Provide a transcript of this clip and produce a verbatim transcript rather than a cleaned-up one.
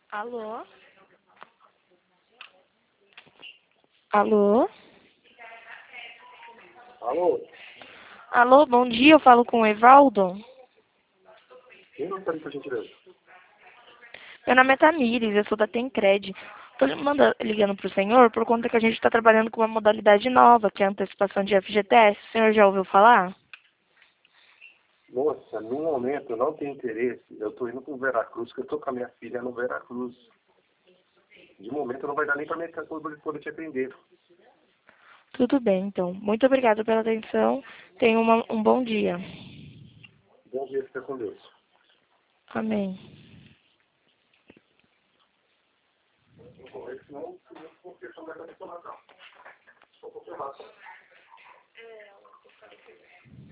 Alô? Alô? Alô? Alô, bom dia, eu falo com o Evaldo. Quem não está por gentileza? Meu nome é Tamires, eu sou da Tencred. Estou ligando para o senhor por conta que a gente está trabalhando com uma modalidade nova, que é a antecipação de F G T S. O senhor já ouviu falar? Moça, no momento eu não tenho interesse. Eu estou indo para o Veracruz, porque eu estou com a minha filha no Veracruz. De momento não vai dar nem para minha casa poder te atender. Tudo bem, então. Muito obrigada pela atenção. Tenha uma, um bom dia. Bom dia, fica com Deus. Amém. Senão, não vou fechar mais a informação. Só vou ferrar.